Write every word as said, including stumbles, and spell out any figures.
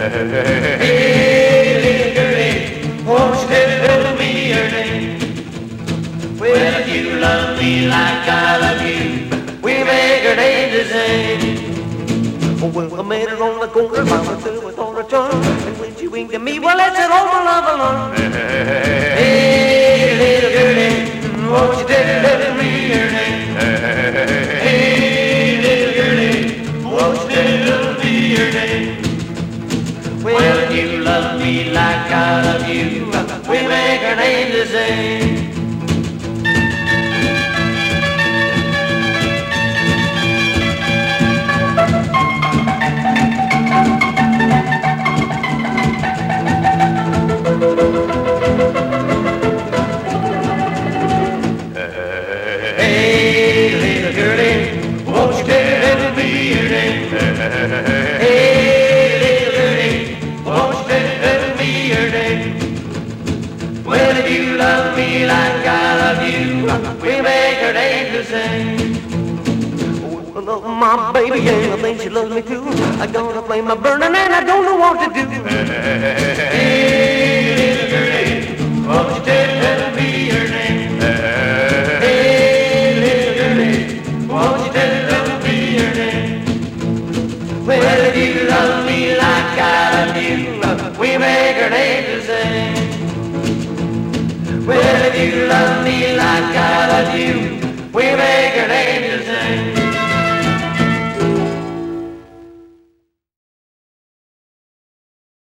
Hey, little girlie, won't you tell me your name? Well, if you love me like I love you, we make our name the same. Oh, well, I met her on the corner, mama said with all her charm, and when she winked at me, well, that's it, all my love alarm. Hey, little girlie, won't you tell me your name? Hey, little girlie, won't you tell me your name? Well, if you love me like I love you, we make our name the same. Hey, little girlie, won't you tell me your name? Hey, little girlie, won't you tell me your name? Well, if you love me like I love you, we make our name the same. Oh, I love my baby, and I think she loves me too. I gonna play my burning, and I don't know what to do. Hey, little girlie, won't you tell me your name? Won't you tell me your name? Well, if you love me like I love you, we make our name the same. Well, if you love me like I love you, we make our name the same.